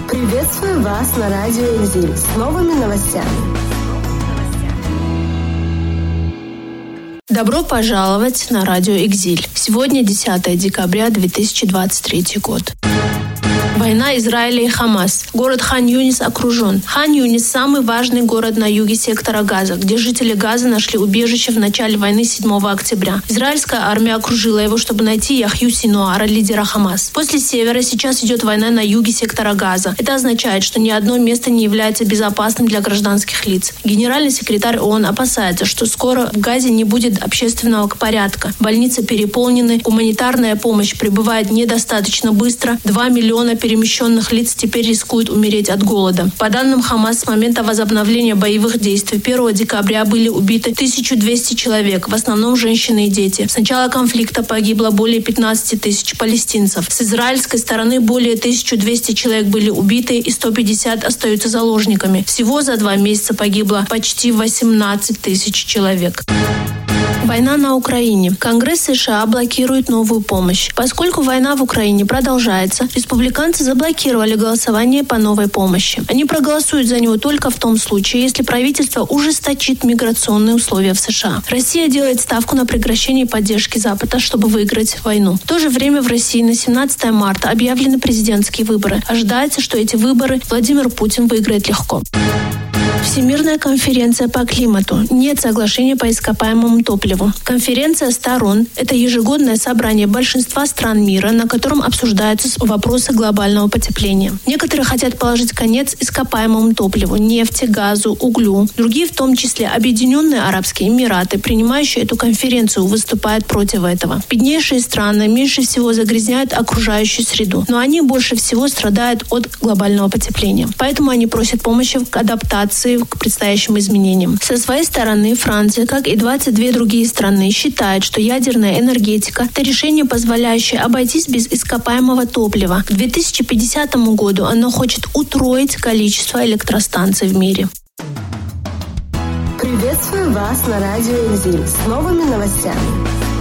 Приветствую вас на радио «Экзиль» с новыми новостями. Добро пожаловать на радио «Экзиль». Сегодня 10 декабря 2023 год. Война Израиля и Хамас. Город Хан-Юнис окружен. Хан-Юнис – самый важный город на юге сектора Газа, где жители Газа нашли убежище в начале войны 7 октября. Израильская армия окружила его, чтобы найти Яхью Синуара, лидера Хамас. После севера сейчас идет война на юге сектора Газа. Это означает, что ни одно место не является безопасным для гражданских лиц. Генеральный секретарь ООН опасается, что скоро в Газе не будет общественного порядка. Больницы переполнены, гуманитарная помощь прибывает недостаточно быстро. 2 миллиона перемещенных лиц теперь рискуют умереть от голода. По данным Хамас, с момента возобновления боевых действий 1 декабря были убиты 1200 человек, в основном женщины и дети. С начала конфликта погибло более 15 тысяч палестинцев. С израильской стороны более 1200 человек были убиты и 150 остаются заложниками. Всего за 2 месяца погибло почти 18 тысяч человек. Война на Украине. Конгресс США блокирует новую помощь. Поскольку война в Украине продолжается, республиканцы заблокировали голосование по новой помощи. Они проголосуют за него только в том случае, если правительство ужесточит миграционные условия в США. Россия делает ставку на прекращение поддержки Запада, чтобы выиграть войну. В то же время в России на 17 марта объявлены президентские выборы. Ожидается, что эти выборы Владимир Путин выиграет легко. Всемирная конференция по климату. Нет соглашения по ископаемому топливу. Конференция сторон – это ежегодное собрание большинства стран мира, на котором обсуждаются вопросы глобального потепления. Некоторые хотят положить конец ископаемому топливу – нефти, газу, углю. Другие, в том числе Объединенные Арабские Эмираты, принимающие эту конференцию, выступают против этого. Беднейшие страны меньше всего загрязняют окружающую среду, но они больше всего страдают от глобального потепления. Поэтому они просят помощи в адаптации к предстоящим изменениям. Со своей стороны, Франция, как и 22 другие страны, считает, что ядерная энергетика – это решение, позволяющее обойтись без ископаемого топлива. К 2050 году оно хочет утроить количество электростанций в мире. Приветствую вас на радио «Экзиль» с новыми новостями.